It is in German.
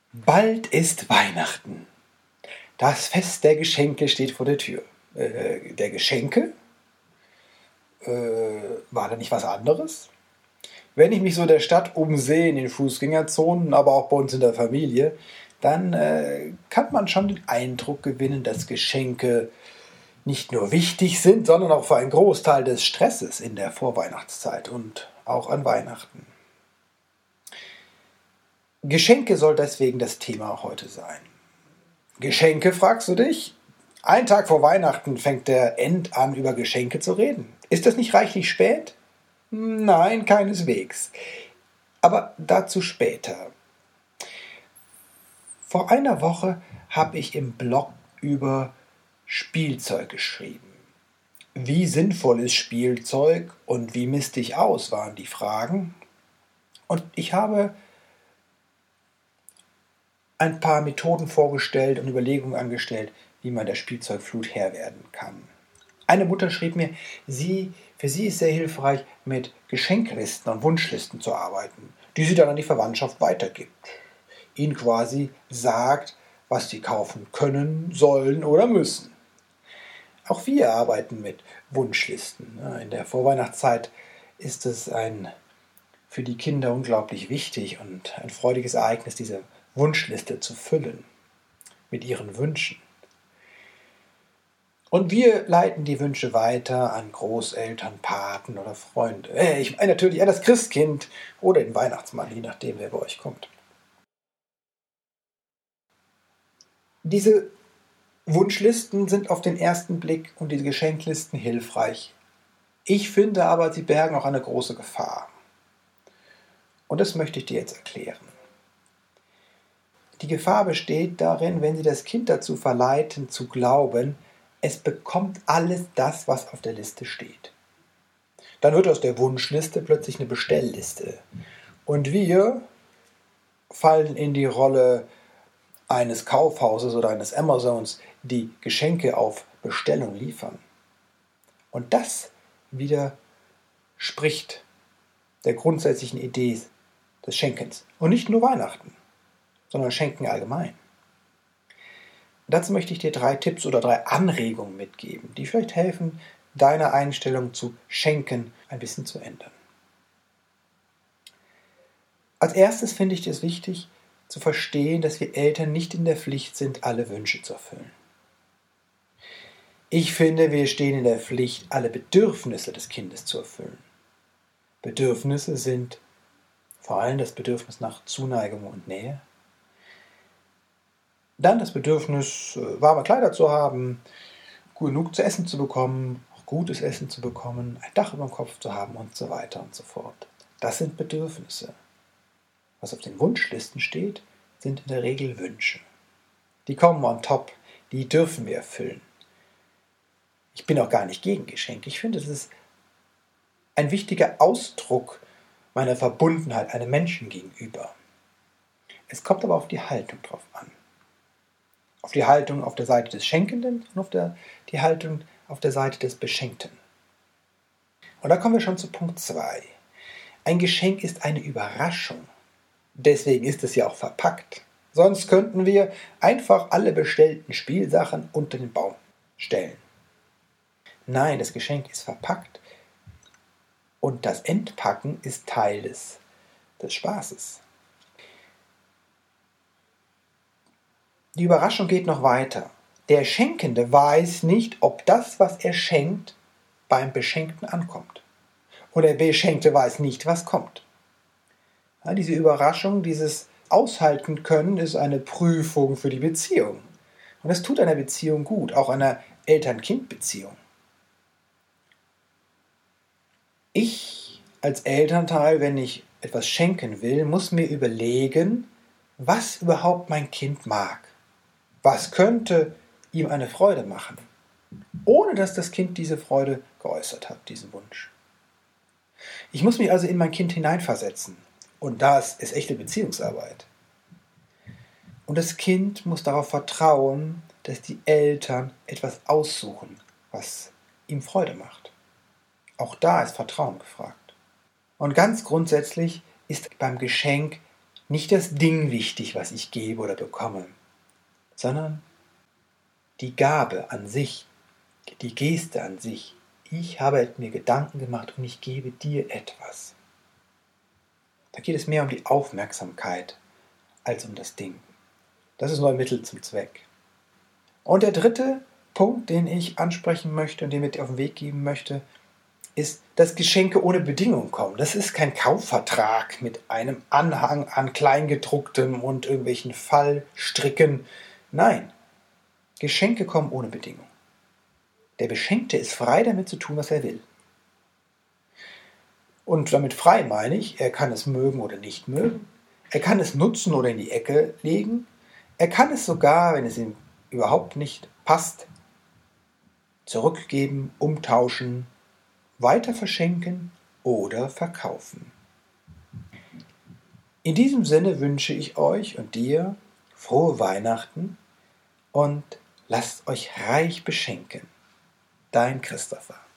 Bald ist Weihnachten. Das Fest der Geschenke steht vor der Tür. Der Geschenke? War da nicht was anderes? Wenn ich mich so in der Stadt umsehe, in den Fußgängerzonen, aber auch bei uns in der Familie, dann kann man schon den Eindruck gewinnen, dass Geschenke nicht nur wichtig sind, sondern auch für einen Großteil des Stresses in der Vorweihnachtszeit und auch an Weihnachten. Geschenke soll deswegen das Thema heute sein. Geschenke, fragst du dich? Ein Tag vor Weihnachten fängt der End an, über Geschenke zu reden. Ist das nicht reichlich spät? Nein, keineswegs. Aber dazu später. Vor einer Woche habe ich im Blog über Spielzeug geschrieben. Wie sinnvoll ist Spielzeug und wie misst ich aus, waren die Fragen. Und ich habe ein paar Methoden vorgestellt und Überlegungen angestellt, wie man der Spielzeugflut Herr werden kann. Eine Mutter schrieb mir, für sie ist sehr hilfreich, mit Geschenklisten und Wunschlisten zu arbeiten, die sie dann an die Verwandtschaft weitergibt. Ihnen quasi sagt, was sie kaufen können, sollen oder müssen. Auch wir arbeiten mit Wunschlisten. In der Vorweihnachtszeit ist es für die Kinder unglaublich wichtig und ein freudiges Ereignis, diese Wunschliste zu füllen mit ihren Wünschen. Und wir leiten die Wünsche weiter an Großeltern, Paten oder Freunde. Ich meine natürlich an das Christkind oder den Weihnachtsmann, je nachdem, wer bei euch kommt. Diese Wunschlisten sind auf den ersten Blick und diese Geschenklisten hilfreich. Ich finde aber, sie bergen auch eine große Gefahr. Und das möchte ich dir jetzt erklären. Die Gefahr besteht darin, wenn sie das Kind dazu verleiten, zu glauben, es bekommt alles das, was auf der Liste steht. Dann wird aus der Wunschliste plötzlich eine Bestellliste. Und wir fallen in die Rolle eines Kaufhauses oder eines Amazons, die Geschenke auf Bestellung liefern. Und das widerspricht der grundsätzlichen Idee des Schenkens. Und nicht nur Weihnachten, sondern Schenken allgemein. Dazu möchte ich dir 3 Tipps oder 3 Anregungen mitgeben, die vielleicht helfen, deine Einstellung zu Schenken ein bisschen zu ändern. Als erstes finde ich es wichtig, zu verstehen, dass wir Eltern nicht in der Pflicht sind, alle Wünsche zu erfüllen. Ich finde, wir stehen in der Pflicht, alle Bedürfnisse des Kindes zu erfüllen. Bedürfnisse sind vor allem das Bedürfnis nach Zuneigung und Nähe, dann das Bedürfnis, warme Kleider zu haben, genug zu essen zu bekommen, auch gutes Essen zu bekommen, ein Dach über dem Kopf zu haben und so weiter und so fort. Das sind Bedürfnisse. Was auf den Wunschlisten steht, sind in der Regel Wünsche. Die kommen on top, die dürfen wir erfüllen. Ich bin auch gar nicht gegen Geschenke. Ich finde, es ist ein wichtiger Ausdruck meiner Verbundenheit einem Menschen gegenüber. Es kommt aber auf die Haltung drauf an. Auf die Haltung auf der Seite des Schenkenden und auf die Haltung auf der Seite des Beschenkten. Und da kommen wir schon zu Punkt 2. Ein Geschenk ist eine Überraschung. Deswegen ist es ja auch verpackt. Sonst könnten wir einfach alle bestellten Spielsachen unter den Baum stellen. Nein, das Geschenk ist verpackt und das Entpacken ist Teil des Spaßes. Die Überraschung geht noch weiter. Der Schenkende weiß nicht, ob das, was er schenkt, beim Beschenkten ankommt. Und der Beschenkte weiß nicht, was kommt. Ja, diese Überraschung, dieses Aushalten können, ist eine Prüfung für die Beziehung. Und das tut einer Beziehung gut, auch einer Eltern-Kind-Beziehung. Ich als Elternteil, wenn ich etwas schenken will, muss mir überlegen, was überhaupt mein Kind mag. Was könnte ihm eine Freude machen, ohne dass das Kind diese Freude geäußert hat, diesen Wunsch. Ich muss mich also in mein Kind hineinversetzen. Und das ist echte Beziehungsarbeit. Und das Kind muss darauf vertrauen, dass die Eltern etwas aussuchen, was ihm Freude macht. Auch da ist Vertrauen gefragt. Und ganz grundsätzlich ist beim Geschenk nicht das Ding wichtig, was ich gebe oder bekomme, sondern die Gabe an sich, die Geste an sich. Ich habe mir Gedanken gemacht und ich gebe dir etwas. Da geht es mehr um die Aufmerksamkeit als um das Ding. Das ist nur ein Mittel zum Zweck. Und der dritte Punkt, den ich ansprechen möchte und den ich mit auf den Weg geben möchte, ist, dass Geschenke ohne Bedingung kommen. Das ist kein Kaufvertrag mit einem Anhang an Kleingedrucktem und irgendwelchen Fallstricken. Nein, Geschenke kommen ohne Bedingung. Der Beschenkte ist frei, damit zu tun, was er will. Und damit frei meine ich, er kann es mögen oder nicht mögen. Er kann es nutzen oder in die Ecke legen. Er kann es sogar, wenn es ihm überhaupt nicht passt, zurückgeben, umtauschen, weiter verschenken oder verkaufen. In diesem Sinne wünsche ich euch und dir frohe Weihnachten und lasst euch reich beschenken. Dein Christopher.